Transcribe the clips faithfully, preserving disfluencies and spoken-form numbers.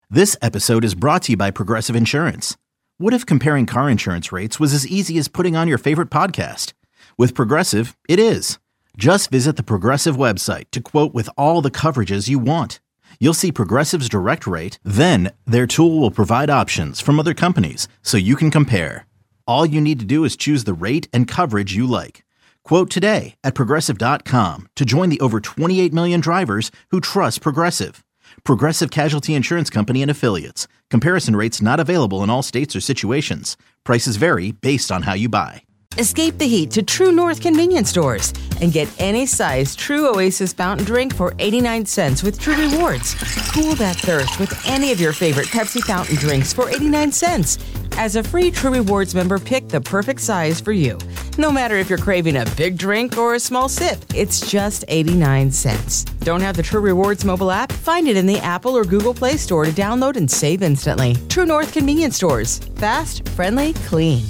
This episode is brought to you by Progressive Insurance. What if comparing car insurance rates was as easy as putting on your favorite podcast? With Progressive, it is. Just visit the Progressive website to quote with all the coverages you want. You'll see Progressive's direct rate, then their tool will provide options from other companies so you can compare. All you need to do is choose the rate and coverage you like. Quote today at Progressive dot com to join the over twenty-eight million drivers who trust Progressive. Progressive Casualty Insurance Company and Affiliates. Comparison rates not available in all states or situations. Prices vary based on how you buy. Escape the heat to True North convenience stores and get any size True Oasis fountain drink for eighty-nine cents with True Rewards. Cool that thirst with any of your favorite Pepsi fountain drinks for eighty-nine cents. As a free True Rewards member, pick the perfect size for you. No matter if you're craving a big drink or a small sip, it's just eighty-nine cents. Don't have the True Rewards mobile app? Find it in the Apple or Google Play Store to download and save instantly. True North convenience stores. Fast, friendly, clean.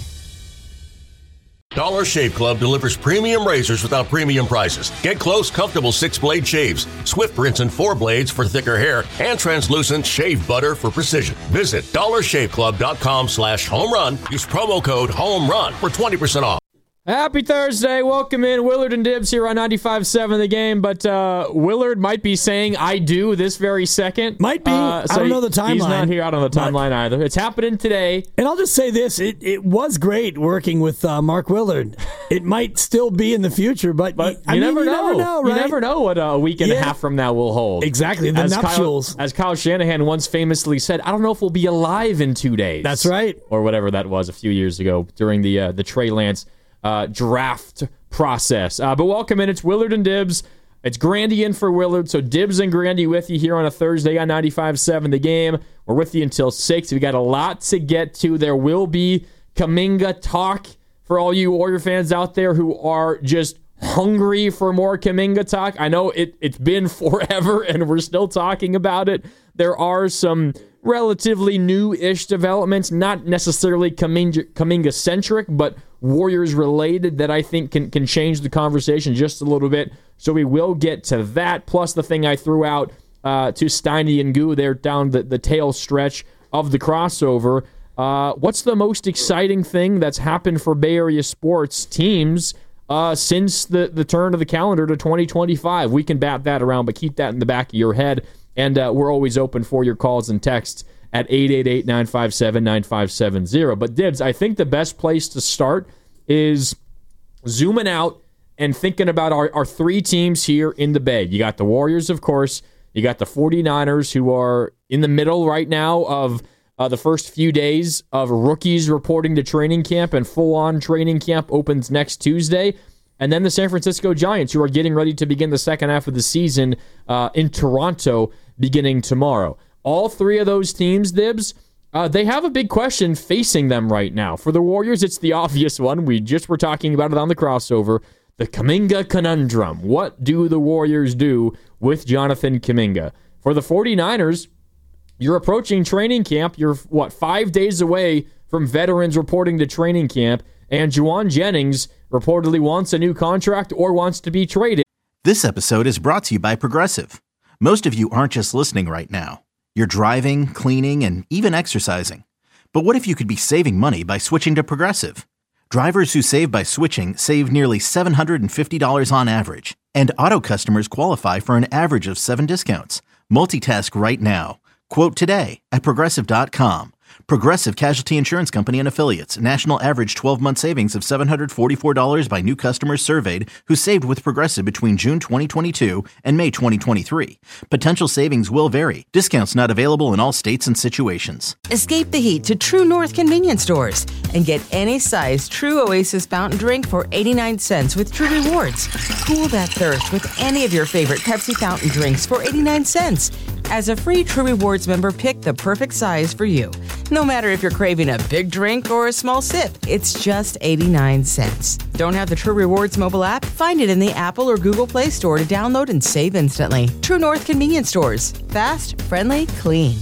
Dollar Shave Club delivers premium razors without premium prices. Get close, comfortable six-blade shaves, swift rinse and four blades for thicker hair, and translucent shave butter for precision. Visit dollar shave club dot com slash home run. Use promo code HOMERUN for twenty percent off. Happy Thursday. Welcome in. Willard and Dibbs here on ninety-five seven The Game. But uh, Willard might be saying I do this very second. Might be. Uh, so I don't know the timeline. He's not here out on the timeline either. It's happening today. And I'll just say this. It it was great working with uh, Mark Willard. It might still be in the future, but, but I you, mean, never, you know. never know. Right? You never know what a week and yeah. a half from now will hold. Exactly. The as nuptials. Kyle, as Kyle Shanahan once famously said, I don't know if we'll be alive in two days. That's right. Or whatever that was a few years ago during the uh, the Trey Lance Uh, draft process. Uh, but welcome in. It's Willard and Dibbs. It's Grandy in for Willard. So Dibbs and Grandy with you here on a Thursday on ninety-five seven The Game. We're with you until six. We got a lot to get to. There will be Kuminga talk for all you Warrior fans out there who are just hungry for more Kuminga talk. I know it, it's been forever and we're still talking about it. There are some relatively new-ish developments, not necessarily Kuminga, Kuminga-centric, but Warriors-related that I think can, can change the conversation just a little bit. So we will get to that, plus the thing I threw out uh, to Steiny and Goo there down the, the tail stretch of the crossover. Uh, what's the most exciting thing that's happened for Bay Area sports teams uh, since the, the turn of the calendar to twenty twenty-five? We can bat that around, but keep that in the back of your head. And uh, we're always open for your calls and texts at eight eight eight, nine five seven, nine five seven zero. But, Dibbs, I think the best place to start is zooming out and thinking about our, our three teams here in the Bay. You got the Warriors, of course. You got the 49ers, who are in the middle right now of uh, the first few days of rookies reporting to training camp, and full-on training camp opens next Tuesday. And then the San Francisco Giants, who are getting ready to begin the second half of the season uh, in Toronto beginning tomorrow. All three of those teams, Dibbs, uh, they have a big question facing them right now. For the Warriors, it's the obvious one. We just were talking about it on the crossover. The Kuminga conundrum. What do the Warriors do with Jonathan Kuminga? For the 49ers, you're approaching training camp. You're, what, five days away from veterans reporting to training camp, and Juwan Jennings reportedly wants a new contract or wants to be traded. This episode is brought to you by Progressive. Most of you aren't just listening right now. You're driving, cleaning, and even exercising. But what if you could be saving money by switching to Progressive? Drivers who save by switching save nearly seven hundred fifty dollars on average. And auto customers qualify for an average of seven discounts. Multitask right now. Quote today at Progressive dot com. Progressive Casualty Insurance Company and Affiliates. National average twelve-month savings of seven hundred forty-four dollars by new customers surveyed who saved with Progressive between June twenty twenty-two and May twenty twenty-three. Potential savings will vary. Discounts not available in all states and situations. Escape the heat to True North convenience stores and get any size True Oasis fountain drink for eighty-nine cents with True Rewards. Cool that thirst with any of your favorite Pepsi fountain drinks for eighty-nine cents. As a free True Rewards member, pick the perfect size for you. No matter if you're craving a big drink or a small sip, it's just eighty-nine cents. Don't have the True Rewards mobile app? Find it in the Apple or Google Play Store to download and save instantly. True North convenience stores. Fast, friendly, clean.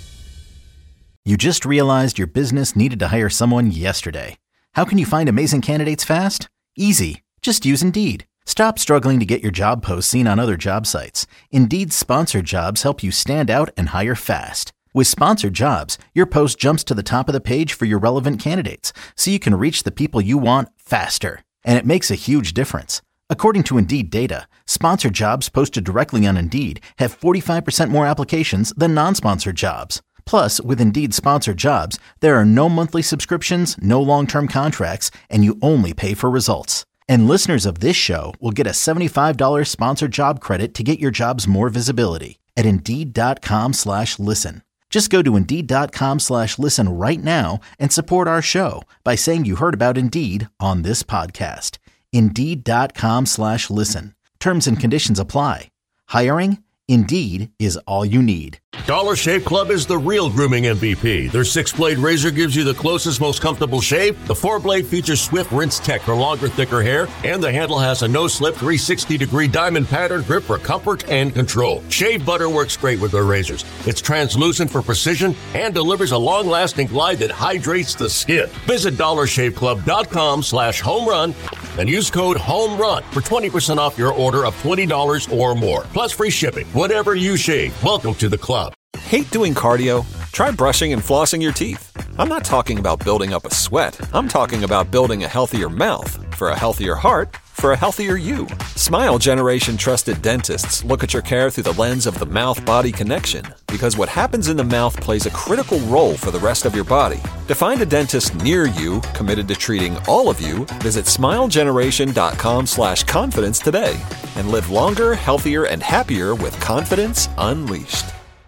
You just realized your business needed to hire someone yesterday. How can you find amazing candidates fast? Easy. Just use Indeed. Stop struggling to get your job posts seen on other job sites. Indeed's sponsored jobs help you stand out and hire fast. With Sponsored Jobs, your post jumps to the top of the page for your relevant candidates, so you can reach the people you want faster. And it makes a huge difference. According to Indeed data, sponsored jobs posted directly on Indeed have forty-five percent more applications than non-sponsored jobs. Plus, with Indeed Sponsored Jobs, there are no monthly subscriptions, no long-term contracts, and you only pay for results. And listeners of this show will get a seventy-five dollars sponsored job credit to get your jobs more visibility at Indeed.com slash listen. Just go to Indeed.com slash listen right now and support our show by saying you heard about Indeed on this podcast. Indeed.com slash listen. Terms and conditions apply. Hiring? Indeed is all you need. Dollar Shave Club is the real grooming M V P. Their six-blade razor gives you the closest, most comfortable shave. The four-blade features Swift Rinse Tech for longer, thicker hair. And the handle has a no-slip three hundred sixty degree diamond pattern grip for comfort and control. Shave butter works great with their razors. It's translucent for precision and delivers a long-lasting glide that hydrates the skin. Visit dollarshaveclub.com slash home run and use code HOMERUN for twenty percent off your order of twenty dollars or more. Plus free shipping. Whatever you shave, welcome to the club. Hate doing cardio? Try brushing and flossing your teeth. I'm not talking about building up a sweat. I'm talking about building a healthier mouth for a healthier heart for a healthier you. Smile Generation trusted dentists look at your care through the lens of the mouth-body connection, because what happens in the mouth plays a critical role for the rest of your body. To find a dentist near you committed to treating all of you, visit smilegeneration.com slash confidence today and live longer, healthier, and happier with confidence unleashed.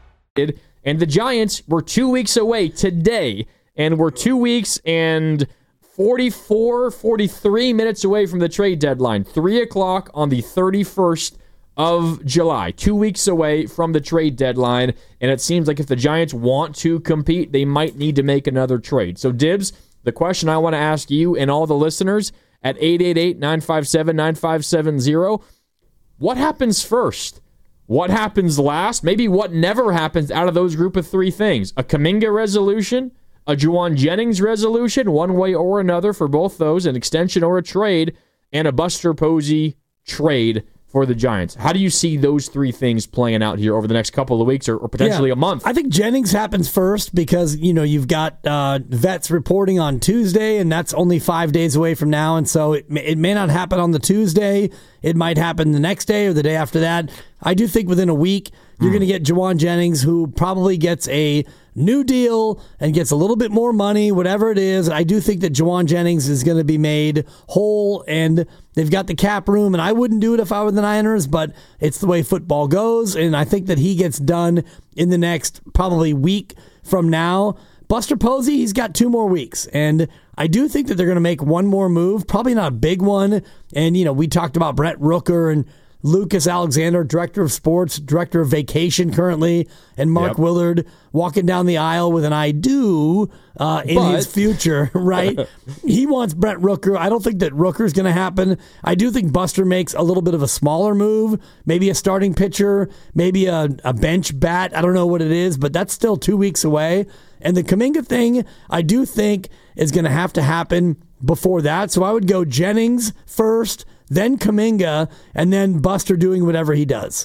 And the Giants were two weeks away today, and we're two weeks and forty-four, forty-three minutes away from the trade deadline. three o'clock on the thirty-first of July. Two weeks away from the trade deadline, and it seems like if the Giants want to compete, they might need to make another trade. So, Dibs, the question I want to ask you and all the listeners at eight eight eight, nine five seven, nine five seven zero, what happens first? What happens last? Maybe what never happens out of those group of three things. A Kuminga resolution, a Jauan Jennings resolution, one way or another for both those, an extension or a trade, and a Buster Posey trade for the Giants. How do you see those three things playing out here over the next couple of weeks or, or potentially yeah, a month? I think Jennings happens first because, you know, you've got uh, vets reporting on Tuesday, and that's only five days away from now, and so it may, it may not happen on the Tuesday. It might happen the next day or the day after that. I do think within a week, you're mm. going to get Jauan Jennings, who probably gets a new deal and gets a little bit more money, whatever it is. I do think that Jauan Jennings is going to be made whole, and they've got the cap room, and I wouldn't do it if I were the Niners, but it's the way football goes, and I think that he gets done in the next probably week from now. Buster Posey, he's got two more weeks, and I do think that they're going to make one more move, probably not a big one, and, you know, we talked about Brett Rooker and Lucas Alexander, director of sports, director of vacation currently, and Mark yep. Willard walking down the aisle with an I do uh, in but. his future, right? He wants Brett Rooker. I don't think that Rooker's going to happen. I do think Buster makes a little bit of a smaller move, maybe a starting pitcher, maybe a, a bench bat. I don't know what it is, but that's still two weeks away. And the Kuminga thing, I do think is going to have to happen before that. So I would go Jennings first, then Kuminga, and then Buster doing whatever he does.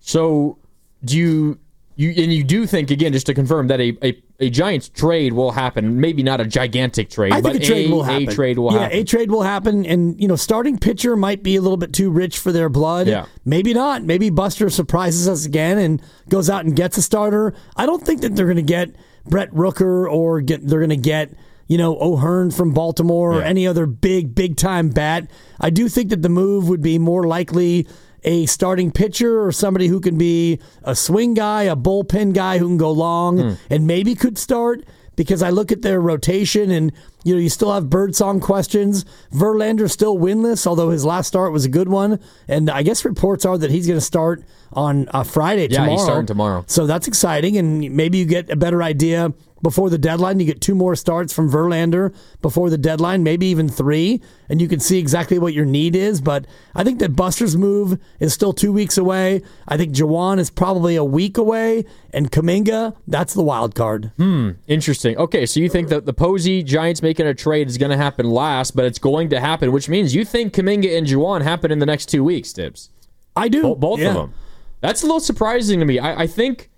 So do you, you and you do think, again, just to confirm, that a, a, a Giants trade will happen, maybe not a gigantic trade, I but think a trade a, will happen. a trade will yeah, happen. a trade will happen, and, you know, starting pitcher might be a little bit too rich for their blood. Yeah. Maybe not. Maybe Buster surprises us again and goes out and gets a starter. I don't think that they're going to get Brett Rooker or get they're going to get, you know, O'Hearn from Baltimore yeah. or any other big, big-time bat. I do think that the move would be more likely a starting pitcher or somebody who can be a swing guy, a bullpen guy who can go long mm. and maybe could start, because I look at their rotation and, you know, you still have Birdsong questions. Verlander's still winless, although his last start was a good one. And I guess reports are that he's going to start on uh, Friday yeah, tomorrow. Yeah, he's starting tomorrow. So that's exciting, and maybe you get a better idea before the deadline. You get two more starts from Verlander before the deadline, maybe even three, and you can see exactly what your need is. But I think that Buster's move is still two weeks away. I think Jauan is probably a week away, and Kuminga, that's the wild card. Hmm, interesting. Okay, so you think that the Posey Giants making a trade is going to happen last, but it's going to happen, which means you think Kuminga and Jauan happen in the next two weeks, Tibbs. I do. Bo- both yeah. of them. That's a little surprising to me. I, I think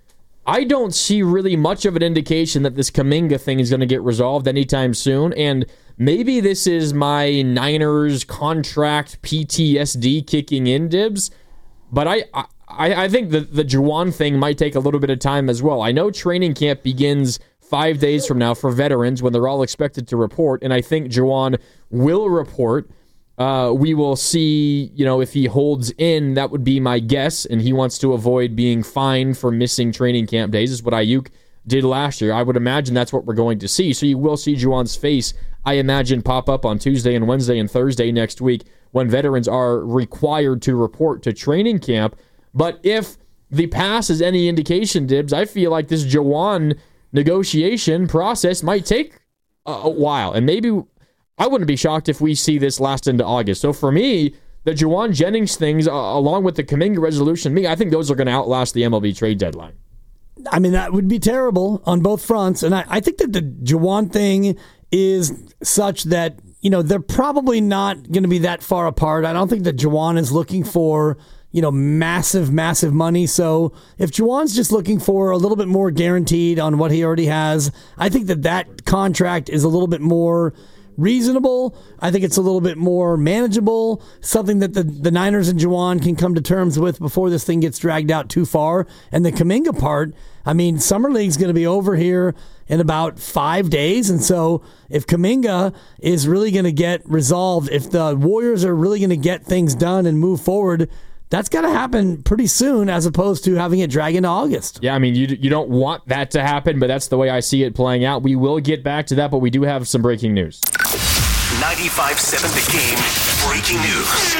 I don't see really much of an indication that this Kuminga thing is going to get resolved anytime soon. And maybe this is my Niners contract P T S D kicking in, Dibs. But I, I, I think the, the Juwan thing might take a little bit of time as well. I know training camp begins five days from now for veterans when they're all expected to report. And I think Juwan will report. Uh, we will see, you know, if he holds in, that would be my guess, and he wants to avoid being fined for missing training camp days, is what Ayuk did last year. I would imagine that's what we're going to see. So you will see Juwan's face, I imagine, pop up on Tuesday and Wednesday and Thursday next week when veterans are required to report to training camp. But if the pass is any indication, Dibs, I feel like this Juwan negotiation process might take a, a while, and maybe I wouldn't be shocked if we see this last into August. So for me, the Juwan Jennings things, uh, along with the Kuminga resolution, me, I think those are going to outlast the M L B trade deadline. I mean, that would be terrible on both fronts. And I, I think that the Juwan thing is such that, you know, they're probably not going to be that far apart. I don't think that Juwan is looking for, you know, massive, massive money. So if Juwan's just looking for a little bit more guaranteed on what he already has, I think that that contract is a little bit more reasonable. I think it's a little bit more manageable, something that the, the Niners and Juwan can come to terms with before this thing gets dragged out too far. And the Kuminga part, I mean, Summer League's going to be over here in about five days. And so if Kuminga is really going to get resolved, if the Warriors are really going to get things done and move forward, that's got to happen pretty soon as opposed to having it drag into August. Yeah, I mean, you you don't want that to happen, but that's the way I see it playing out. We will get back to that, but we do have some breaking news. ninety-five point seven The Game breaking news.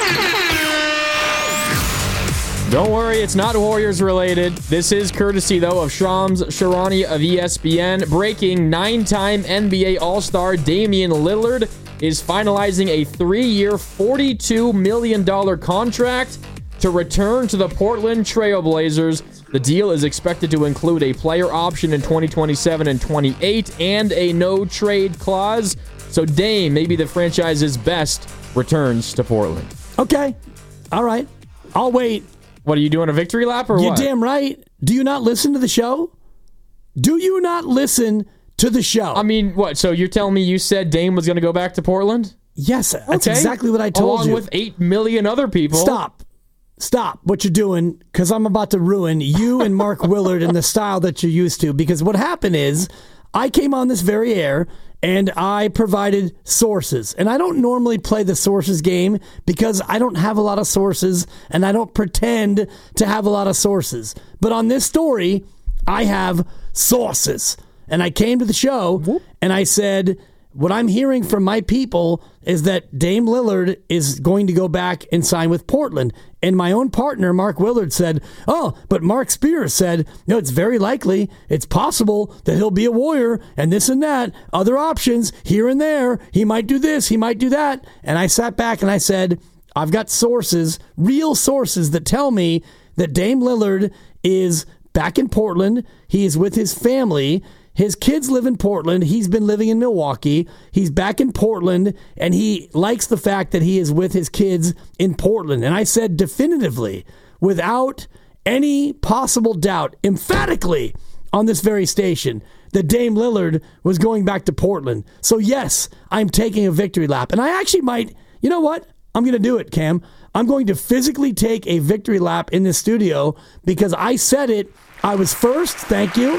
Don't worry, it's not Warriors related. This is courtesy, though, of Shams Charania of E S P N. Breaking, nine-time N B A All-Star Damian Lillard is finalizing a three-year, forty-two million dollars contract to return to the Portland Trail Blazers. The deal is expected to include a player option in twenty twenty-seven and twenty-eight and a no-trade clause. So Dame, maybe the franchise's best, returns to Portland. Okay. All right. I'll wait. What, are you doing a victory lap or You're what? You're damn right. Do you not listen to the show? Do you not listen to the show? I mean, what? So you're telling me you said Dame was going to go back to Portland? Yes, that's okay. exactly what I told Along you. with eight million other people. Stop. Stop what you're doing, because I'm about to ruin you and Mark Willard and the style that you're used to. Because what happened is, I came on this very air, and I provided sources. And I don't normally play the sources game because I don't have a lot of sources, and I don't pretend to have a lot of sources. But on this story, I have sources. And I came to the show, and I said, what I'm hearing from my people is that Dame Lillard is going to go back and sign with Portland. And my own partner, Mark Willard, said, oh, but Mark Spears said, no, it's very likely, it's possible that he'll be a Warrior and this and that, other options here and there. He might do this, he might do that. And I sat back and I said, I've got sources, real sources that tell me that Dame Lillard is back in Portland. He is with his family. His kids live in Portland. He's been living in Milwaukee. He's back in Portland, and he likes the fact that he is with his kids in Portland. And I said definitively, without any possible doubt, emphatically on this very station, that Dame Lillard was going back to Portland. So yes, I'm taking a victory lap. And I actually might, you know what? I'm going to do it, Cam. I'm going to physically take a victory lap in this studio because I said it. I was first. Thank you.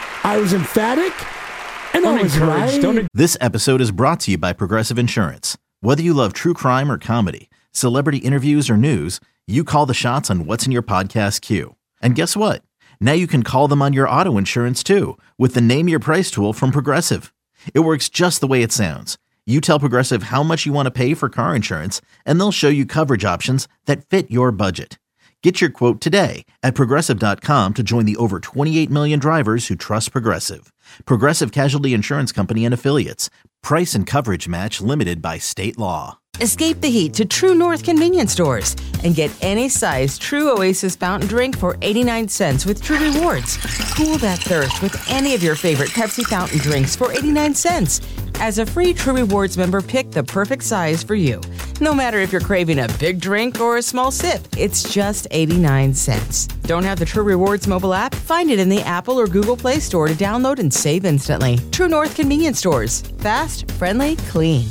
I was emphatic, and Don't I was encourage. right. Don't This episode is brought to you by Progressive Insurance. Whether you love true crime or comedy, celebrity interviews or news, you call the shots on what's in your podcast queue. And guess what? Now you can call them on your auto insurance too with the Name Your Price tool from Progressive. It works just the way it sounds. You tell Progressive how much you want to pay for car insurance, and they'll show you coverage options that fit your budget. Get your quote today at Progressive dot com to join the over twenty-eight million drivers who trust Progressive. Progressive Casualty Insurance Company and Affiliates. Price and coverage match limited by state law. Escape the heat to True North convenience stores and get any size True Oasis fountain drink for eighty-nine cents with True Rewards. Cool that thirst with any of your favorite Pepsi fountain drinks for eighty-nine cents. As a free True Rewards member, pick the perfect size for you. No matter if you're craving a big drink or a small sip, it's just eighty-nine cents. Don't have the True Rewards mobile app? Find it in the Apple or Google Play Store to download and save instantly. True North Convenience Stores. Fast, friendly, clean.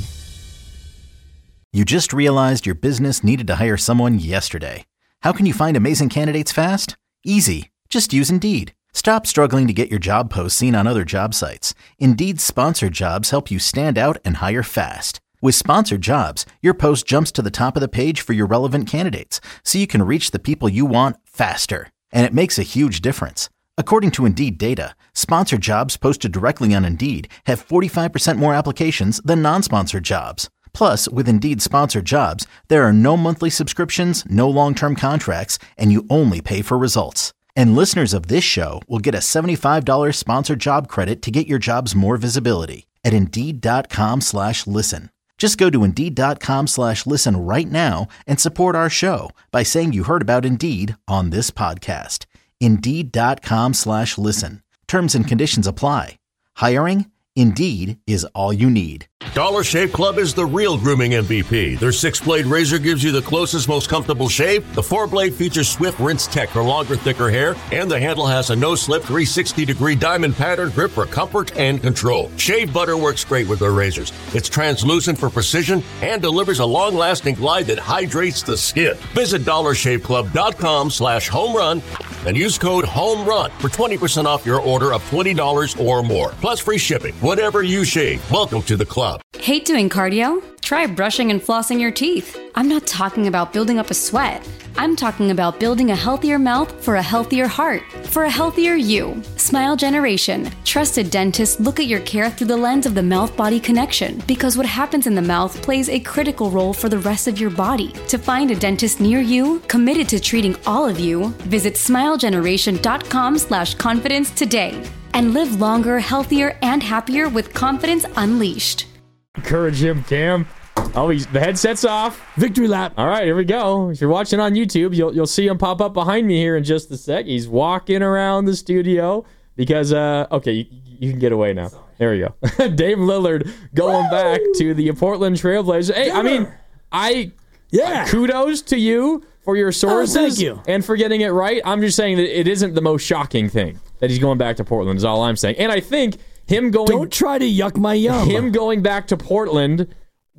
You just realized your business needed to hire someone yesterday. How can you find amazing candidates fast? Easy. Just use Indeed. Stop struggling to get your job posts seen on other job sites. Indeed's sponsored jobs help you stand out and hire fast. With sponsored jobs, your post jumps to the top of the page for your relevant candidates, so you can reach the people you want faster. And it makes a huge difference. According to Indeed data, sponsored jobs posted directly on Indeed have forty-five percent more applications than non-sponsored jobs. Plus, with Indeed sponsored jobs, there are no monthly subscriptions, no long-term contracts, and you only pay for results. And listeners of this show will get a seventy-five dollars sponsored job credit to get your jobs more visibility at Indeed.com slash listen. Just go to Indeed.com slash listen right now and support our show by saying you heard about Indeed on this podcast. Indeed.com slash listen. Terms and conditions apply. Hiring? Indeed is all you need. Dollar Shave Club is the real grooming M V P. Their six-blade razor gives you the closest, most comfortable shave. The four-blade features Swift Rinse Tech for longer, thicker hair. And the handle has a no-slip three hundred sixty degree diamond pattern grip for comfort and control. Shave butter works great with their razors. It's translucent for precision and delivers a long-lasting glide that hydrates the skin. Visit dollarshaveclub.com slash home run and use code HOMERUN for twenty percent off your order of twenty dollars or more. Plus free shipping. Whatever you shave, welcome to the club. Hate doing cardio? Try brushing and flossing your teeth. I'm not talking about building up a sweat. I'm talking about building a healthier mouth for a healthier heart, for a healthier you. Smile Generation. Trusted dentists look at your care through the lens of the mouth-body connection, because what happens in the mouth plays a critical role for the rest of your body. To find a dentist near you, committed to treating all of you, visit smilegeneration.com slash confidence today. And live longer, healthier, and happier with confidence unleashed. Encourage him, Cam. Oh, he's, the headset's off. Victory lap. All right, here we go. If you're watching on YouTube, you'll you'll see him pop up behind me here in just a sec. He's walking around the studio because, uh, okay, you, you can get away now. There we go. Dame Lillard going Woo! back to the Portland Trailblazers. Hey, I mean, I yeah. uh, kudos to you for your sources oh, thank you. and for getting it right. I'm just saying that it isn't the most shocking thing that he's going back to Portland is all I'm saying. And I think him going... Don't try to yuck my yum. Him going back to Portland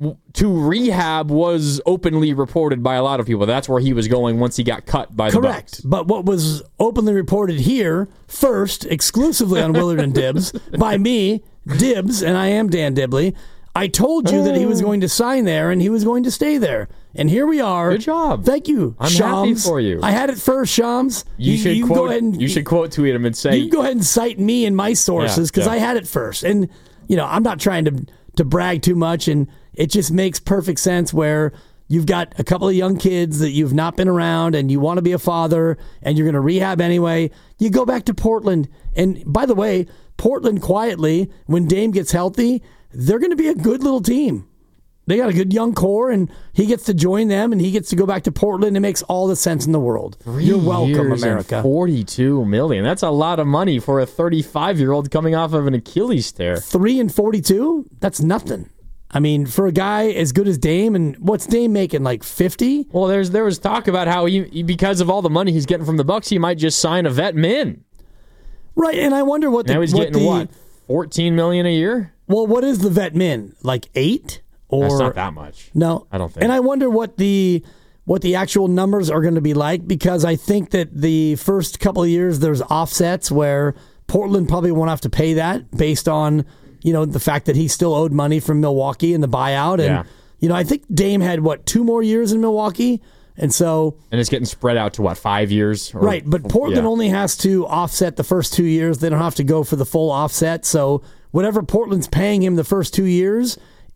to rehab was openly reported by a lot of people. That's where he was going once he got cut by the Bucks. Correct. But what was openly reported here, first, exclusively on Willard and Dibs, by me, Dibs, and I am Dan Dibley, I told you that he was going to sign there and he was going to stay there. And here we are. Good job. Thank you, I'm Shams. happy for you. I had it first, Shams. You, you should you quote. Go ahead and, you should quote tweet him and say. You can go ahead and cite me and my sources because yeah, yeah. I had it first. And you know, I'm not trying to to brag too much, and it just makes perfect sense where you've got a couple of young kids that you've not been around, and you want to be a father, and you're going to rehab anyway. You go back to Portland, and by the way, Portland quietly, when Dame gets healthy, they're going to be a good little team. They got a good young core, and he gets to join them, and he gets to go back to Portland. It makes all the sense in the world. Three You're welcome, years America. And forty-two million dollars. That's a lot of money for a thirty-five-year-old coming off of an Achilles tear. Three and forty-two? That's nothing. I mean, for a guy as good as Dame, and what's Dame making, like fifty? Well, there's there was talk about how he, because of all the money he's getting from the Bucks, he might just sign a vet min. Right, and I wonder what the... Now he's what getting the, what, fourteen million dollars a year? Well, what is the vet min? Like eight? Or, That's not that much. No. I don't think. And I wonder what the what the actual numbers are going to be like, because I think that the first couple of years there's offsets where Portland probably won't have to pay that based on, you know, the fact that he still owed money from Milwaukee in the buyout. And, yeah. you know, I think Dame had, what, two more years in Milwaukee? And so... And it's getting spread out to, what, five years? Or, right, but Portland yeah. only has to offset the first two years. They don't have to go for the full offset. So whatever Portland's paying him the first two years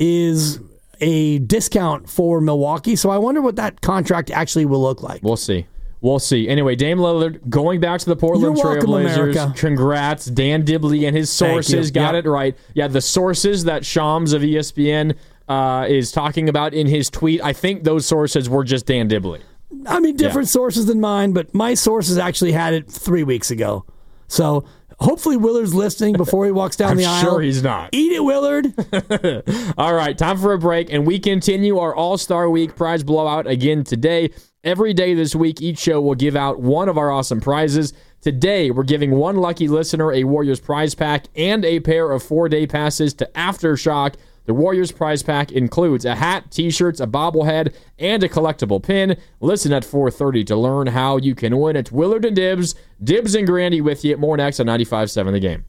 is a discount for Milwaukee. So I wonder what that contract actually will look like. We'll see. We'll see. Anyway, Dame Lillard going back to the Portland You're welcome, Trailblazers. America. Congrats. Dan Dibley and his sources got yep. it right. Yeah, the sources that Shams of E S P N uh, is talking about in his tweet, I think those sources were just Dan Dibley. I mean, different yeah. sources than mine, but my sources actually had it three weeks ago. So hopefully Willard's listening before he walks down I'm the aisle. sure he's not. Eat it, Willard. All right, time for a break, and we continue our All-Star Week prize blowout again today. Every day this week, each show will give out one of our awesome prizes. Today, we're giving one lucky listener a Warriors prize pack and a pair of four-day passes to Aftershock. The Warriors prize pack includes a hat, t-shirts, a bobblehead, and a collectible pin. Listen at four thirty to learn how you can win. It's Willard and Dibs. Dibs and Grandy with you. More next on ninety-five seven The Game.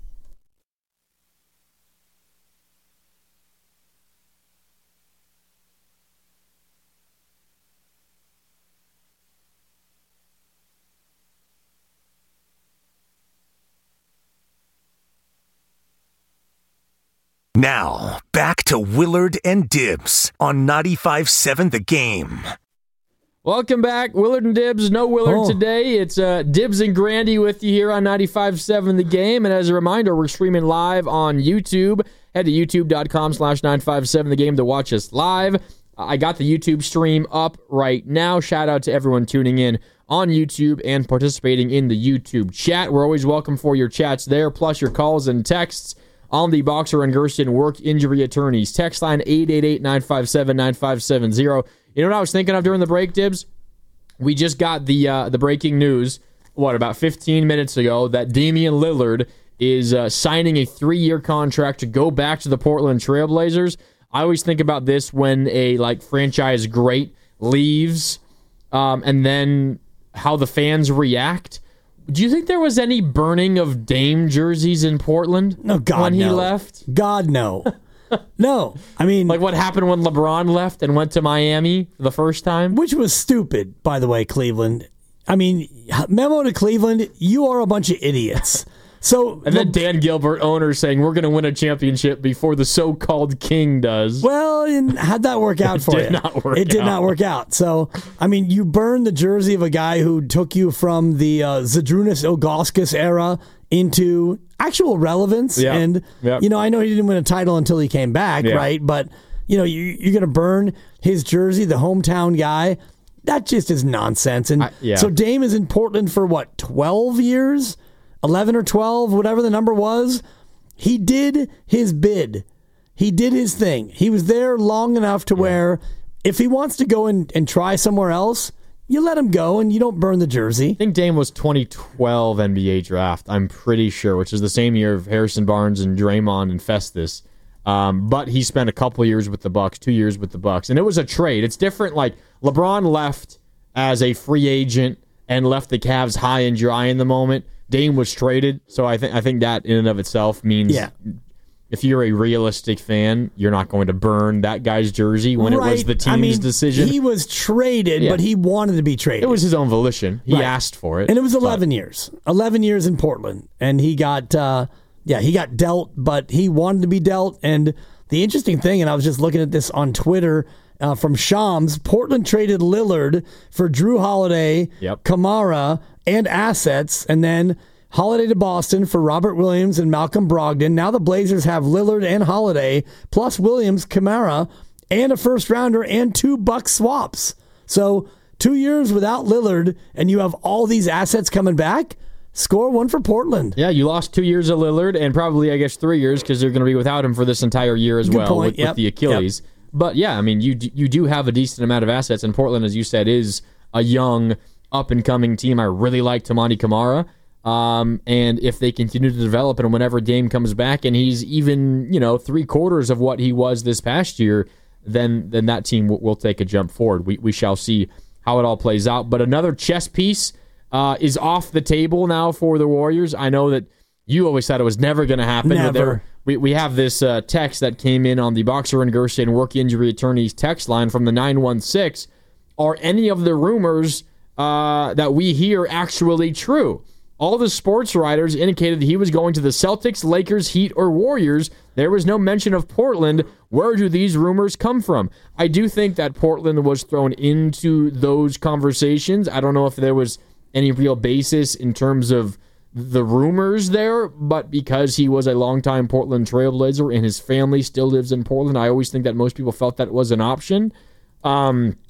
Now, back to Willard and Dibs on ninety-five seven The Game. Welcome back. Willard and Dibs. No Willard Oh. today. It's uh, Dibs and Grandy with you here on ninety-five seven The Game. And as a reminder, we're streaming live on YouTube. Head to youtube.com slash 957 The Game to watch us live. I got the YouTube stream up right now. Shout out to everyone tuning in on YouTube and participating in the YouTube chat. We're always welcome for your chats there, plus your calls and texts on the Boxer and Gersten Work Injury Attorneys. Text line eight eight eight, nine five seven, nine five seven zero. You know what I was thinking of during the break, Dibs? We just got the uh, the breaking news, what, about fifteen minutes ago, that Damian Lillard is uh, signing a three-year contract to go back to the Portland Trailblazers. I always think about this when a like franchise great leaves, um, and then how the fans react. Do you think there was any burning of Dame jerseys in Portland No, God, when he no. left? God, no. No. I mean, Like what happened when LeBron left and went to Miami for the first time? which was stupid, by the way, Cleveland. I mean, memo to Cleveland, you are a bunch of idiots. So, And then Dan Gilbert, owner, saying we're going to win a championship before the so-called king does. well, and how'd that work out It for did you? not work it did out. not work out. So, I mean, you burned the jersey of a guy who took you from the uh, Zadrunas Ilgauskas era into actual relevance. Yeah. And, Yep. you know, I know he didn't win a title until he came back, Yeah. right? But, you know, you, you're going to burn his jersey, the hometown guy. That just is nonsense. And I- yeah. so Dame is in Portland for, what, twelve years? eleven or twelve, whatever the number was. He did his bid. He did his thing. He was there long enough to where if he wants to go and, and try somewhere else, you let him go and you don't burn the jersey. I think Dame was twenty twelve N B A draft, I'm pretty sure, which is the same year of Harrison Barnes and Draymond and Festus. Um, but he spent a couple years with the Bucks, two years with the Bucks, and it was a trade. It's different. Like LeBron left as a free agent and left the Cavs high and dry in the moment. Dame was traded, so I think I think that in and of itself means Yeah. if you're a realistic fan, you're not going to burn that guy's jersey when it was Right. the team's I mean, decision. He was traded, Yeah. but he wanted to be traded. It was his own volition. He Right. asked for it. And it was but- eleven years. eleven years in Portland. And he got, uh, yeah, he got dealt, but he wanted to be dealt. And the interesting thing, and I was just looking at this on Twitter uh, from Shams, Portland traded Lillard for Drew Holiday, Yep. Kamara, and assets. And then Holiday to Boston for Robert Williams and Malcolm Brogdon. Now the Blazers have Lillard and Holiday, plus Williams, Kamara, and a first rounder and two Bucks swaps. So two years without Lillard, and you have all these assets coming back. Score one for Portland. Yeah, you lost two years of Lillard and probably, I guess, three years because they're going to be without him for this entire year as Good well point. with, Yep. with the Achilles. But yeah, I mean, you d- you do have a decent amount of assets, and Portland, as you said, is a young, up-and-coming team. I really like Tamani Kamara. Um, and if they continue to develop, and whenever Dame comes back, and he's even, you know, three quarters of what he was this past year, then then that team will, will take a jump forward. We we shall see how it all plays out. But another chess piece uh, is off the table now for the Warriors. I know that you always thought it was never going to happen. but Never. there- We we have this uh, text that came in on the Boxer and Gersten Work Injury Attorneys text line from the nine one six. Are any of the rumors uh, that we hear actually true? All the sports writers indicated that he was going to the Celtics, Lakers, Heat, or Warriors. There was no mention of Portland. Where do these rumors come from? I do think that Portland was thrown into those conversations. I don't know if there was any real basis in terms of the rumors there, but because he was a longtime Portland Trailblazer and his family still lives in Portland, I always think that most people felt that was an option. Um,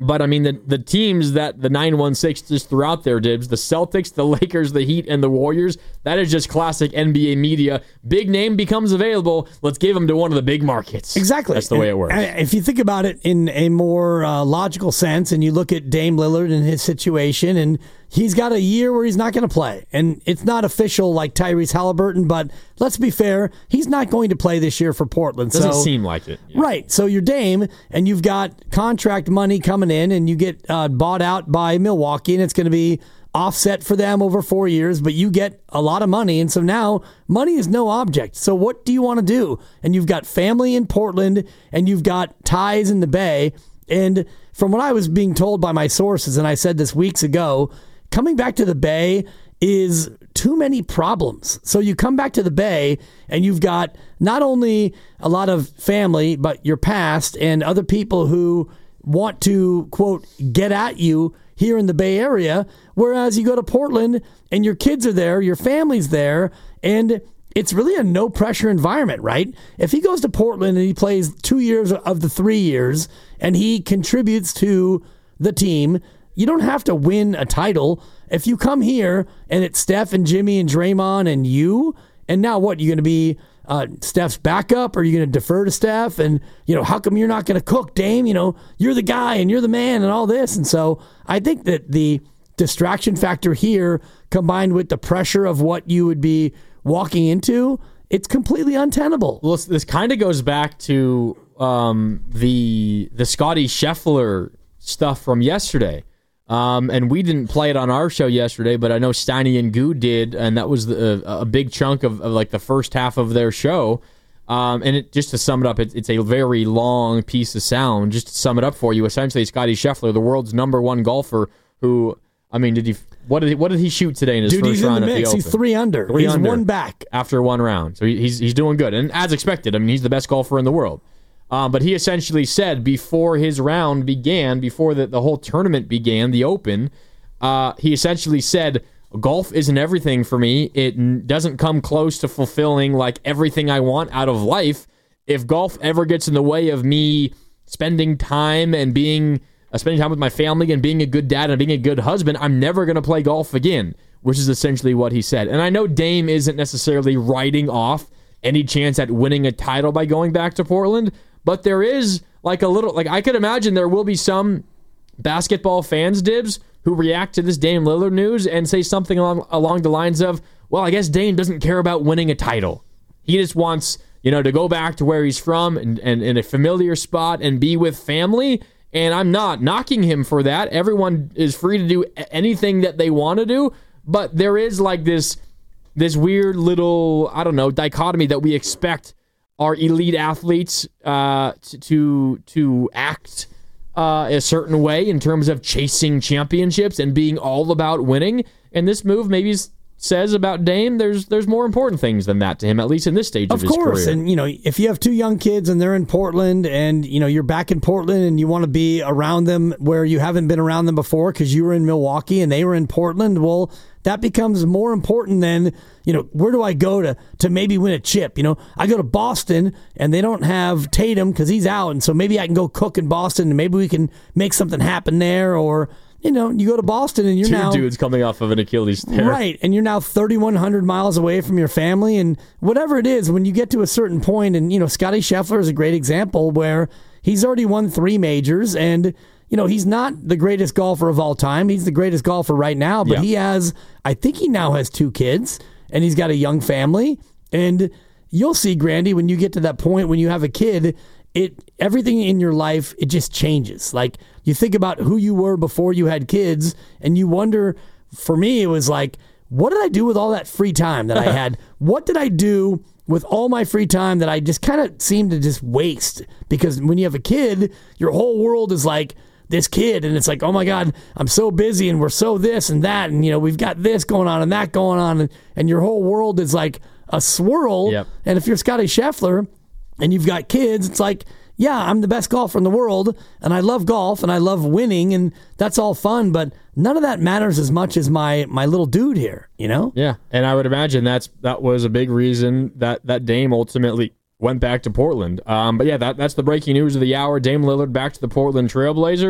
But, I mean, the, the teams that the nine one six just threw out there, Dibs, the Celtics, the Lakers, the Heat, and the Warriors, that is just classic N B A media. Big name becomes available. Let's give them to one of the big markets. Exactly. That's the way it works. And if you think about it in a more uh, logical sense, and you look at Dame Lillard and his situation, and he's got a year where he's not going to play. And it's not official like Tyrese Halliburton, but let's be fair, he's not going to play this year for Portland. Doesn't so, seem like it. Yeah. Right. So you're Dame, and you've got contract money coming in, and you get uh, bought out by Milwaukee, and it's going to be offset for them over four years, but you get a lot of money. And so now money is no object. So what do you want to do? And you've got family in Portland, and you've got ties in the Bay. And from what I was being told by my sources, and I said this weeks ago, coming back to the Bay is too many problems. So you come back to the Bay and you've got not only a lot of family, but your past and other people who want to, quote, get at you here in the Bay Area. Whereas you go to Portland and your kids are there, your family's there, and it's really a no pressure environment, right? If he goes to Portland and he plays two years of the three years and he contributes to the team, you don't have to win a title. If you come here and it's Steph and Jimmy and Draymond and you, and now what, you're going to be uh, Steph's backup, or are you going to defer to Steph? And, you know, how come you're not going to cook, Dame? You know, you're the guy and you're the man and all this. And so I think that the distraction factor here, combined with the pressure of what you would be walking into, it's completely untenable. Well, this kind of goes back to um, the the Scotty Scheffler stuff from yesterday. Um, and we didn't play it on our show yesterday, but I know Steiny and Goo did, and that was the, a, a big chunk of, of like the first half of their show. Um, and it, just to sum it up, it, it's a very long piece of sound. Just to sum it up for you, essentially, Scotty Scheffler, the world's number one golfer, who, I mean, did he? What did he? What did he shoot today in his Dude, first he's round in the at mix. the He's Open? three under. Three he's under one back after one round, so he's he's doing good, and as expected. I mean, he's the best golfer in the world. Um, but he essentially said before his round began, before the, the whole tournament began, the Open, uh, he essentially said, golf isn't everything for me. It n- doesn't come close to fulfilling like everything I want out of life. If golf ever gets in the way of me spending time and being uh, spending time with my family and being a good dad and being a good husband, I'm never going to play golf again, which is essentially what he said. And I know Dame isn't necessarily writing off any chance at winning a title by going back to Portland, but there is like a little, like I could imagine there will be some basketball fans, Dibs, who react to this Dame Lillard news and say something along, along the lines of, well, I guess Dame doesn't care about winning a title. He just wants, you know, to go back to where he's from and, and in a familiar spot and be with family. And I'm not knocking him for that. Everyone is free to do anything that they want to do. But there is like this, this weird little, I don't know, dichotomy that we expect our elite athletes uh, to, to to act uh, a certain way in terms of chasing championships and being all about winning. And this move maybe says about Dame, there's there's more important things than that to him, at least in this stage of, of his career. Of course, and you know, if you have two young kids and they're in Portland, and you know you're back in Portland and you want to be around them where you haven't been around them before because you were in Milwaukee and they were in Portland, well, that becomes more important than, you know, where do I go to to maybe win a chip? You know, I go to Boston and they don't have Tatum because he's out, and so maybe I can go cook in Boston and maybe we can make something happen there. Or, you know, you go to Boston and you're Two now dudes coming off of an Achilles tear, right? And you're now thirty-one hundred miles away from your family, and whatever it is, when you get to a certain point, and you know, Scotty Scheffler is a great example where he's already won three majors, and you know, he's not the greatest golfer of all time. He's the greatest golfer right now, but yeah. he has, I think he now has two kids, and he's got a young family. And you'll see, Grandy, when you get to that point, when you have a kid, it everything in your life, it just changes. Like, you think about who you were before you had kids, and you wonder, for me, it was like, what did I do with all that free time that I had? What did I do with all my free time that I just kind of seemed to just waste? Because when you have a kid, your whole world is like, this kid, and it's like, oh my God, I'm so busy and we're so this and that, and you know, we've got this going on and that going on, and, and your whole world is like a swirl. Yep. And if you're Scotty Scheffler and you've got kids, it's like, yeah, I'm the best golfer in the world and I love golf and I love winning, and that's all fun, but none of that matters as much as my my little dude here, you know? Yeah, and I would imagine that's that was a big reason that, that Dame ultimately went back to Portland. Um, but yeah, that, that's the breaking news of the hour. Dame Lillard back to the Portland Trailblazers.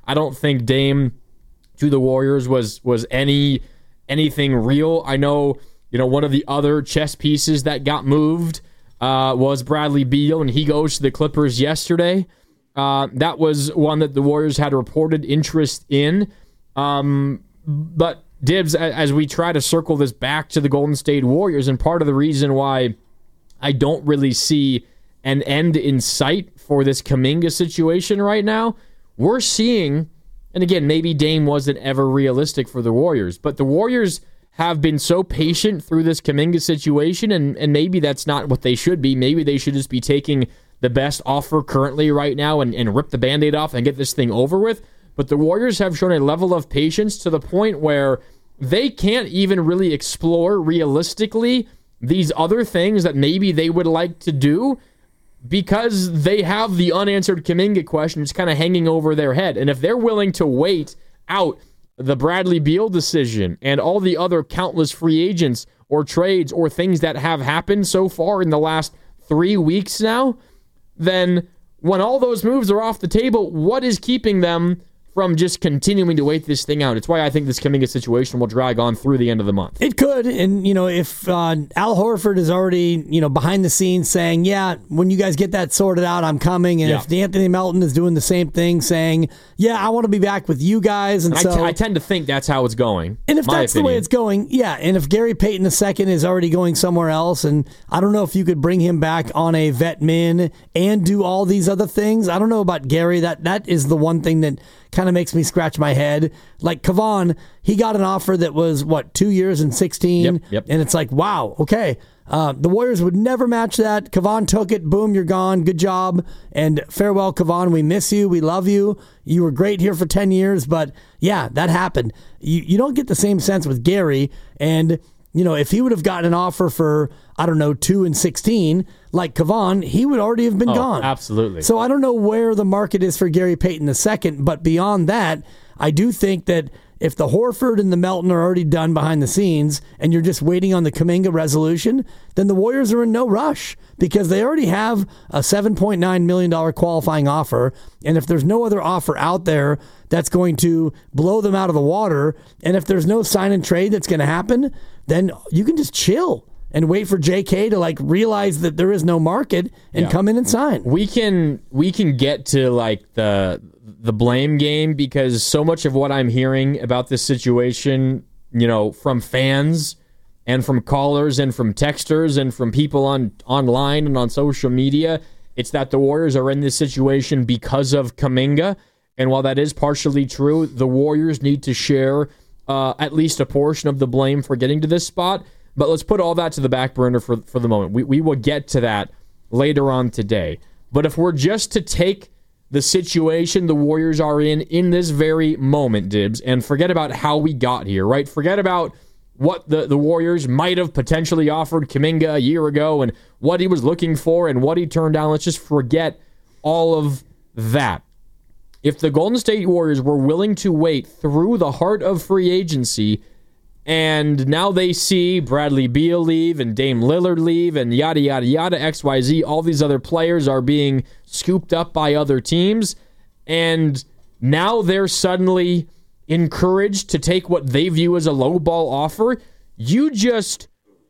I don't think Dame to the Warriors was was any anything real. I know, you know, one of the other chess pieces that got moved uh, was Bradley Beal, and he goes to the Clippers yesterday. Uh, that was one that the Warriors had reported interest in. Um, but Dibs, as we try to circle this back to the Golden State Warriors, and part of the reason why I don't really see an end in sight for this Kuminga situation right now, we're seeing, and again, maybe Dame wasn't ever realistic for the Warriors, but the Warriors have been so patient through this Kuminga situation, and, and maybe that's not what they should be. Maybe they should just be taking the best offer currently right now and, and rip the Band-Aid off and get this thing over with. But the Warriors have shown a level of patience to the point where they can't even really explore realistically these other things that maybe they would like to do because they have the unanswered Kuminga question. It's kind of hanging over their head. And if they're willing to wait out the Bradley Beal decision and all the other countless free agents or trades or things that have happened so far in the last three weeks now, then when all those moves are off the table, what is keeping them from just continuing to wait this thing out? It's why I think this Kuminga situation will drag on through the end of the month. It could, and you know, if uh, Al Horford is already, you know, behind the scenes saying, "Yeah, when you guys get that sorted out, I'm coming," and yeah. if Anthony Melton is doing the same thing, saying, "Yeah, I want to be back with you guys," and, and so I, t- I tend to think that's how it's going. And if that's opinion. the way it's going, yeah, and if Gary Payton the second is already going somewhere else, and I don't know if you could bring him back on a vet min and do all these other things. I don't know about Gary. That that is the one thing that kind of makes me scratch my head. Like Kevon, he got an offer that was, what, two years and sixteen? Yep, yep. And it's like, wow, okay. Uh, the Warriors would never match that. Kevon took it. Boom, you're gone. Good job. And farewell, Kevon. We miss you. We love you. You were great here for ten years. But, yeah, that happened. You, you don't get the same sense with Gary. And, you know, if he would have gotten an offer for, I don't know, two and sixteen, like Kevon, he would already have been oh, gone. Absolutely. So I don't know where the market is for Gary Payton the second, but beyond that, I do think that if the Horford and the Melton are already done behind the scenes and you're just waiting on the Kuminga resolution, then the Warriors are in no rush because they already have a seven point nine million dollars qualifying offer. And if there's no other offer out there that's going to blow them out of the water, and if there's no sign and trade that's going to happen, then you can just chill and wait for J K to like realize that there is no market and yeah. come in and sign. We can we can get to like the the blame game because so much of what I'm hearing about this situation, you know, from fans and from callers and from texters and from people on online and on social media, it's that the Warriors are in this situation because of Kuminga. And while that is partially true, the Warriors need to share uh, at least a portion of the blame for getting to this spot. But let's put all that to the back burner for, for the moment. We we will get to that later on today. But if we're just to take the situation the Warriors are in in this very moment, Dibs, and forget about how we got here, right? Forget about what the, the Warriors might have potentially offered Kuminga a year ago and what he was looking for and what he turned down. Let's just forget all of that. If the Golden State Warriors were willing to wait through the heart of free agency, and now they see Bradley Beal leave and Dame Lillard leave and yada, yada, yada, X Y Z. All these other players are being scooped up by other teams. And now they're suddenly encouraged to take what they view as a lowball offer. You just,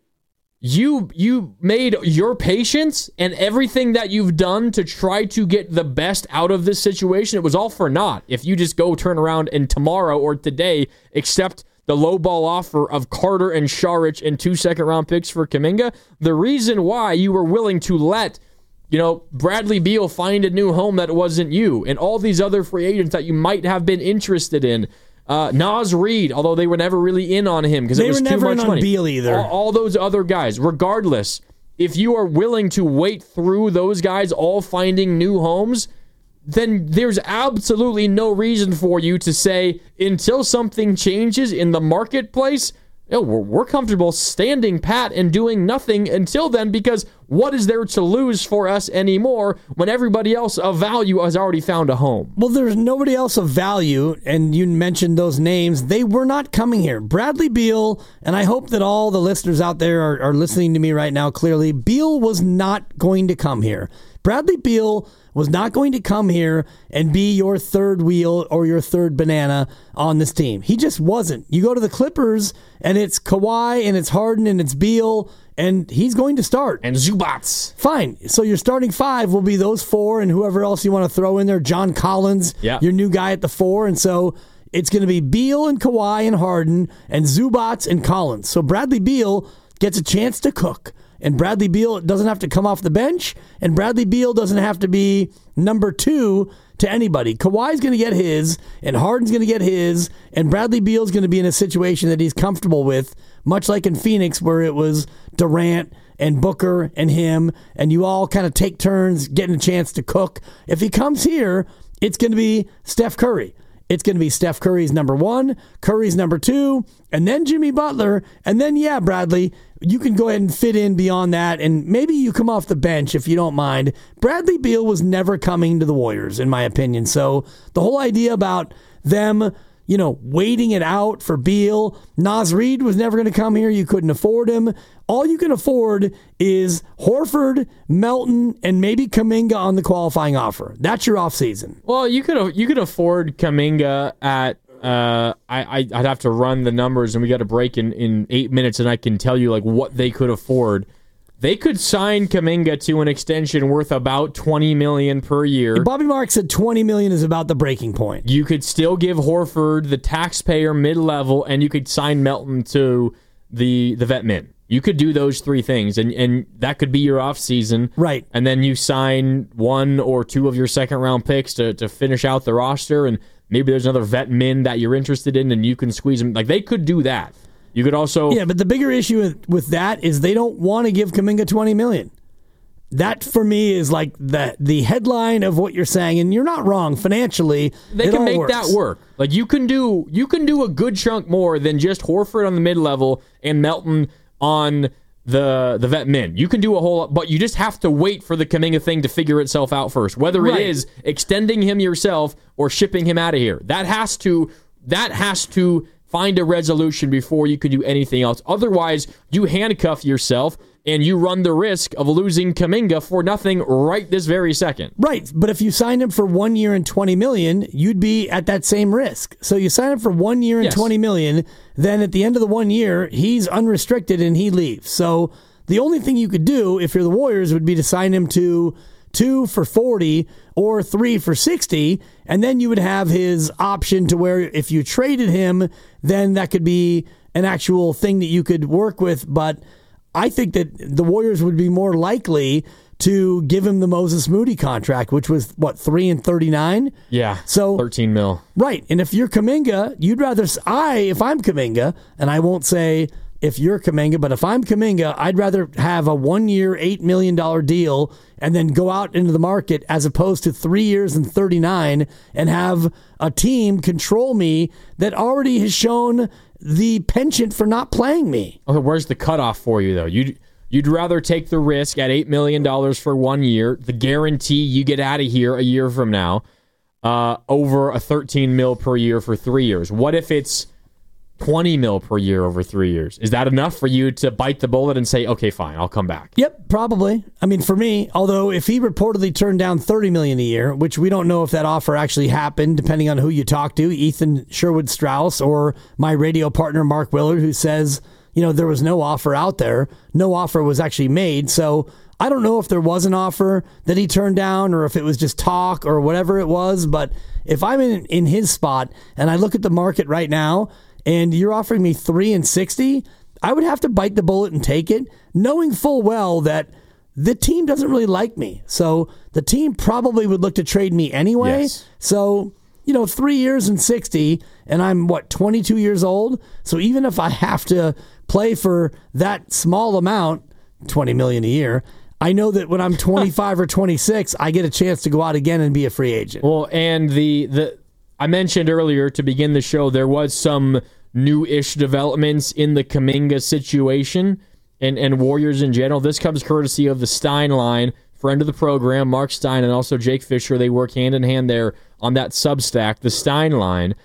you, you made your patience and everything that you've done to try to get the best out of this situation. It was all for naught. If you just go turn around and tomorrow or today accept the lowball offer of Carter and Saric and two second-round picks for Kuminga, the reason why you were willing to let, you know, Bradley Beal find a new home that wasn't you, and all these other free agents that you might have been interested in, uh, Naz Reid, although they were never really in on him because it was too much money. They were never in on Beal either. All, all those other guys, regardless, if you are willing to wait through those guys all finding new homes, then there's absolutely no reason for you to say, until something changes in the marketplace, you know, we're, we're comfortable standing pat and doing nothing until then, because what is there to lose for us anymore when everybody else of value has already found a home? Well, there's nobody else of value, and you mentioned those names. They were not coming here. Bradley Beal, and I hope that all the listeners out there are, are listening to me right now clearly, Beal was not going to come here. Bradley Beal was not going to come here and be your third wheel or your third banana on this team. He just wasn't. You go to the Clippers, and it's Kawhi, and it's Harden, and it's Beal, and he's going to start. And Zubats. Fine. So your starting five will be those four and whoever else you want to throw in there. John Collins, yeah. your new guy at the four. And so it's going to be Beal and Kawhi and Harden and Zubats and Collins. So Bradley Beal gets a chance to cook. And Bradley Beal doesn't have to come off the bench. And Bradley Beal doesn't have to be number two to anybody. Kawhi's going to get his, and Harden's going to get his, and Bradley Beal's going to be in a situation that he's comfortable with, much like in Phoenix where it was Durant and Booker and him, and you all kind of take turns getting a chance to cook. If he comes here, it's going to be Steph Curry. It's going to be Steph Curry's number one, Curry's number two, and then Jimmy Butler, and then, yeah, Bradley, you can go ahead and fit in beyond that, and maybe you come off the bench if you don't mind. Bradley Beal was never coming to the Warriors, in my opinion. So the whole idea about them, you know, waiting it out for Beal, Naz Reid was never going to come here. You couldn't afford him. All you can afford is Horford, Melton, and maybe Kuminga on the qualifying offer. That's your offseason. Well, you could you could afford Kuminga at. Uh, I I'd have to run the numbers, and we got a break in, in eight minutes, and I can tell you like what they could afford. They could sign Kuminga to an extension worth about twenty million dollars per year. And Bobby Marks said twenty million dollars is about the breaking point. You could still give Horford the taxpayer mid-level, and you could sign Melton to the the vet min. You could do those three things, and, and that could be your offseason. Right. And then you sign one or two of your second-round picks to, to finish out the roster, and maybe there's another vet min that you're interested in, and you can squeeze them. Like, they could do that. You could also... Yeah, but the bigger issue with, with that is they don't want to give Kuminga twenty million dollars. That, for me, is like the, the headline of what you're saying, and you're not wrong. Financially, they it can all make works. that work. Like, you can do you can do a good chunk more than just Horford on the mid-level and Melton on the the vet min. You can do a whole lot, but you just have to wait for the Kuminga thing to figure itself out first. Whether Right. it is extending him yourself or shipping him out of here. That has to that has to find a resolution before you can do anything else. Otherwise, you handcuff yourself and you run the risk of losing Kuminga for nothing right this very second. Right, but if you signed him for one year and twenty million dollars, you'd be at that same risk. So you sign him for one year and Yes. twenty million dollars, then at the end of the one year, he's unrestricted and he leaves. So the only thing you could do if you're the Warriors would be to sign him to two for forty or three for sixty, and then you would have his option to where if you traded him, then that could be an actual thing that you could work with. But I think that the Warriors would be more likely to give him the Moses Moody contract, which was, what, three and thirty-nine? Yeah, So thirteen mil. Right, and if you're Kuminga, you'd rather, I, if I'm Kuminga, and I won't say if you're Kuminga, but if I'm Kuminga, I'd rather have a one-year, eight million dollars deal and then go out into the market as opposed to three years and thirty-nine and have a team control me that already has shown the penchant for not playing me. Okay, where's the cutoff for you, though? You'd, you'd rather take the risk at eight million dollars for one year, the guarantee you get out of here a year from now, uh, over a thirteen mil per year for three years. What if it's twenty mil per year over three years? Is that enough for you to bite the bullet and say, okay, fine, I'll come back? Yep, probably. I mean, for me, although if he reportedly turned down thirty million dollars a year, which we don't know if that offer actually happened, depending on who you talk to, Ethan Sherwood Strauss or my radio partner, Mark Willard, who says, you know, there was no offer out there. No offer was actually made. So I don't know if there was an offer that he turned down or if it was just talk or whatever it was. But if I'm in, in his spot and I look at the market right now, and you're offering me three and sixty, I would have to bite the bullet and take it, knowing full well that the team doesn't really like me. So the team probably would look to trade me anyway. Yes. So, you know, three years and sixty, and I'm, what, twenty-two years old? So even if I have to play for that small amount, twenty million dollars a year, I know that when I'm twenty-five or twenty-six, I get a chance to go out again and be a free agent. Well, and the the I mentioned earlier to begin the show, there was some new-ish developments in the Kuminga situation, and, and Warriors in general. This comes courtesy of the Stein line, friend of the program, Mark Stein, and also Jake Fisher. They work hand in hand there on that Substack, the Stein line.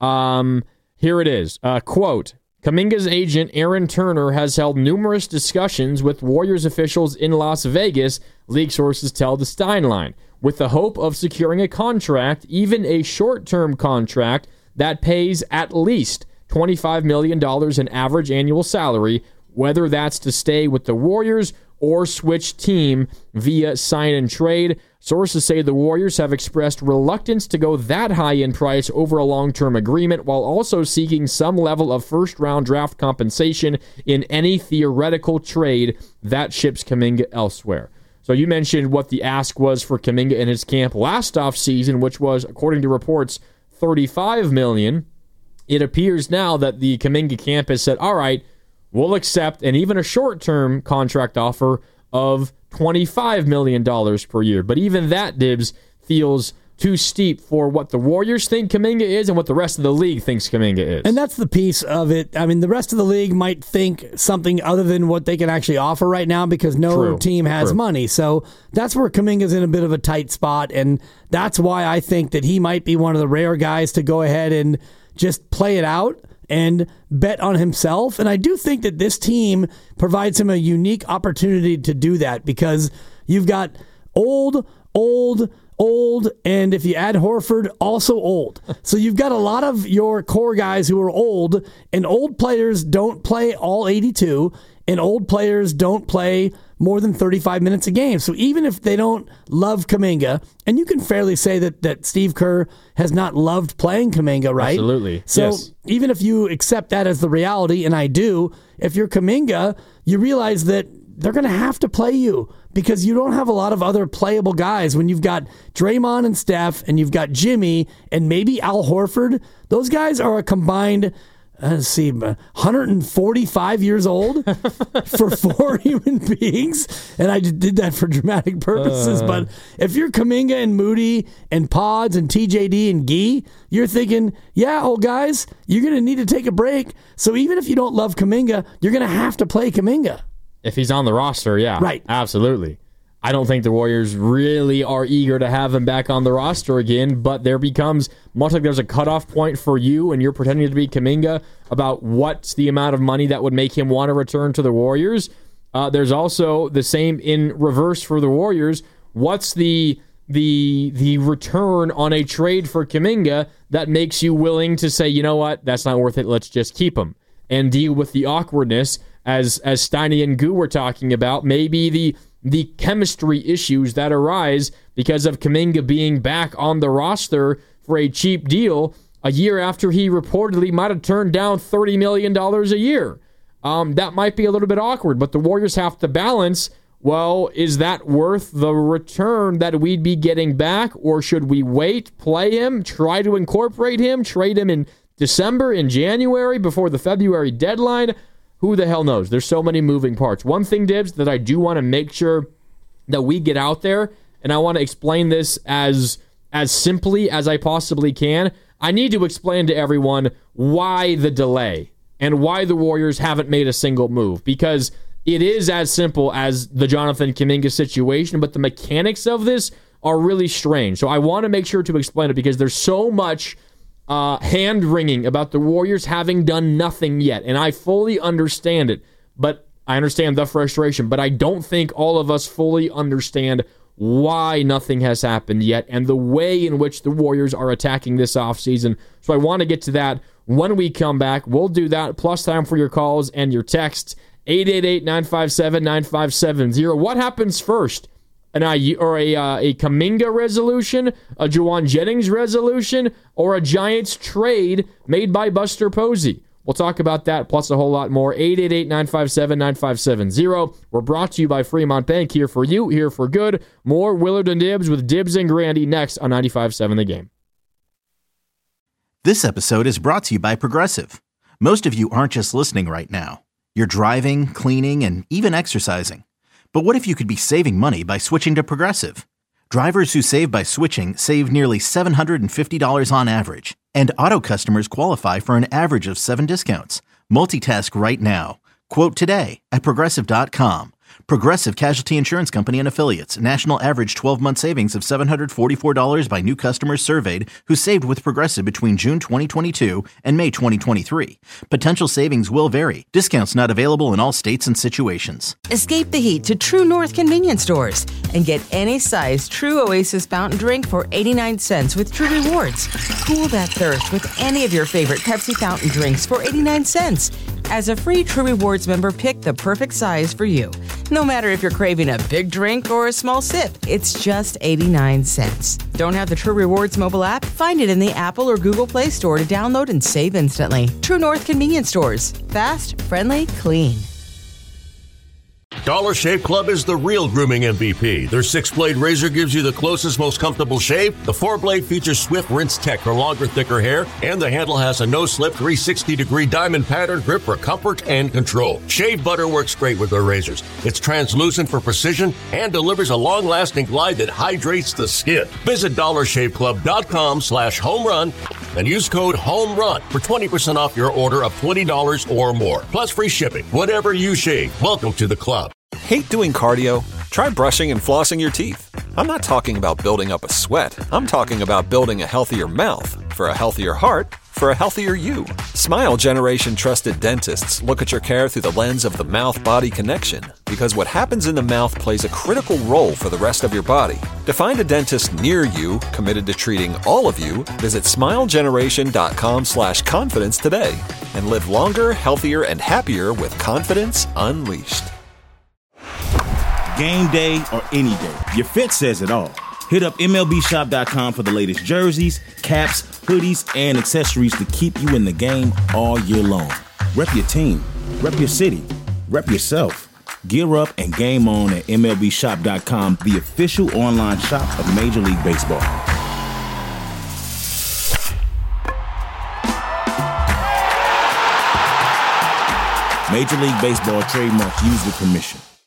Um, here it is. Uh, quote, Kuminga's agent, Aaron Turner, has held numerous discussions with Warriors officials in Las Vegas, league sources tell the Stein line, with the hope of securing a contract, even a short-term contract, that pays at least twenty-five million dollars in average annual salary, whether that's to stay with the Warriors or switch team via sign and trade. Sources say the Warriors have expressed reluctance to go that high in price over a long-term agreement, while also seeking some level of first-round draft compensation in any theoretical trade that ships Kuminga elsewhere. So you mentioned what the ask was for Kuminga in his camp last offseason, which was, according to reports, thirty-five million dollars. It appears now that the Kuminga camp has said, all right, we'll accept and even a short-term contract offer of twenty-five million dollars per year. But even that, Dibs, feels too steep for what the Warriors think Kuminga is and what the rest of the league thinks Kuminga is. And that's the piece of it. I mean, the rest of the league might think something other than what they can actually offer right now because no True. team has True. money. So that's where Kuminga's in a bit of a tight spot, and that's why I think that he might be one of the rare guys to go ahead and just play it out and bet on himself. And I do think that this team provides him a unique opportunity to do that because you've got old, old, old, and if you add Horford, also old. So you've got a lot of your core guys who are old, and old players don't play all eighty-two, and old players don't play more than thirty-five minutes a game. So even if they don't love Kuminga, and you can fairly say that, that Steve Kerr has not loved playing Kuminga, right? Absolutely. So yes. Even if you accept that as the reality, and I do, if you're Kuminga, you realize that they're going to have to play you because you don't have a lot of other playable guys. When you've got Draymond and Steph, and you've got Jimmy, and maybe Al Horford, those guys are a combined... Let's see, one hundred forty-five years old for four human beings. And I did that for dramatic purposes. Uh, but if you're Kuminga and Moody and Pods and T J D and Gee, you're thinking, yeah, old guys, you're going to need to take a break. So even if you don't love Kuminga, you're going to have to play Kuminga. If he's on the roster, yeah. Right. Absolutely. I don't think the Warriors really are eager to have him back on the roster again, but there becomes, much like there's a cutoff point for you and you're pretending to be Kuminga about what's the amount of money that would make him want to return to the Warriors. Uh, there's also the same in reverse for the Warriors. What's the the the return on a trade for Kuminga that makes you willing to say, you know what, that's not worth it, let's just keep him and deal with the awkwardness as, as Steiny and Goo were talking about, maybe the the chemistry issues that arise because of Kuminga being back on the roster for a cheap deal a year after he reportedly might have turned down thirty million dollars a year. Um, that might be a little bit awkward, but the Warriors have to balance, well, is that worth the return that we'd be getting back, or should we wait, play him, try to incorporate him, trade him in December, in January, before the February deadline? Who the hell knows? There's so many moving parts. One thing, Dibs, that I do want to make sure that we get out there, and I want to explain this as as simply as I possibly can. I need to explain to everyone why the delay and why the Warriors haven't made a single move, because it is as simple as the Jonathan Kuminga situation, but the mechanics of this are really strange. So I want to make sure to explain it because there's so much Uh, hand-wringing about the Warriors having done nothing yet, and I fully understand it, but I understand the frustration, but I don't think all of us fully understand why nothing has happened yet and the way in which the Warriors are attacking this offseason. So I want to get to that when we come back. We'll do that, plus time for your calls and your texts, eight eight eight, nine five seven, nine five seven zero. What happens first? An I or a uh, a Kuminga resolution, a Juwan Jennings resolution, or a Giants trade made by Buster Posey? We'll talk about that, plus a whole lot more. eight eight eight, nine five seven, nine five seven zero. We're brought to you by Fremont Bank, here for you, here for good. More Willard and Dibs with Dibs and Grandy next on ninety-five seven The Game. This episode is brought to you by Progressive. Most of you aren't just listening right now. You're driving, cleaning, and even exercising. But what if you could be saving money by switching to Progressive? Drivers who save by switching save nearly seven hundred fifty dollars on average. And auto customers qualify for an average of seven discounts. Multitask right now. Quote today at Progressive dot com. Progressive Casualty Insurance Company and Affiliates. National average twelve-month savings of seven hundred forty-four dollars by new customers surveyed who saved with Progressive between June twenty twenty-two and May twenty twenty-three. Potential savings will vary. Discounts not available in all states and situations. Escape the heat to True North convenience stores and get any size True Oasis fountain drink for eighty-nine cents with True Rewards. Cool that thirst with any of your favorite Pepsi fountain drinks for eighty-nine cents. As a free True Rewards member, pick the perfect size for you. No matter if you're craving a big drink or a small sip, it's just eighty-nine cents. Don't have the True Rewards mobile app? Find it in the Apple or Google Play Store to download and save instantly. True North convenience stores. Fast, friendly, clean. Dollar Shave Club is the real grooming M V P. Their six-blade razor gives you the closest, most comfortable shave. The four-blade features Swift Rinse Tech for longer, thicker hair, and the handle has a no-slip three hundred sixty degree diamond pattern grip for comfort and control. Shave butter works great with their razors. It's translucent for precision and delivers a long-lasting glide that hydrates the skin. Visit dollar shave club dot com slash home run and use code HOMERUN for twenty percent off your order of twenty dollars or more, plus free shipping. Whatever you shave, welcome to the club. Hate doing cardio? Try brushing and flossing your teeth. I'm not talking about building up a sweat. I'm talking about building a healthier mouth for a healthier heart for a healthier you. Smile Generation trusted dentists look at your care through the lens of the mouth-body connection, because what happens in the mouth plays a critical role for the rest of your body. To find a dentist near you committed to treating all of you, visit smile generation dot com slash confidence today and live longer, healthier, and happier with confidence unleashed. Game day or any day, your fit says it all. Hit up M L B shop dot com for the latest jerseys, caps, hoodies, and accessories to keep you in the game all year long. Rep your team, rep your city, rep yourself. Gear up and game on at M L B shop dot com, the official online shop of Major League Baseball. Major League Baseball trademarks used with permission.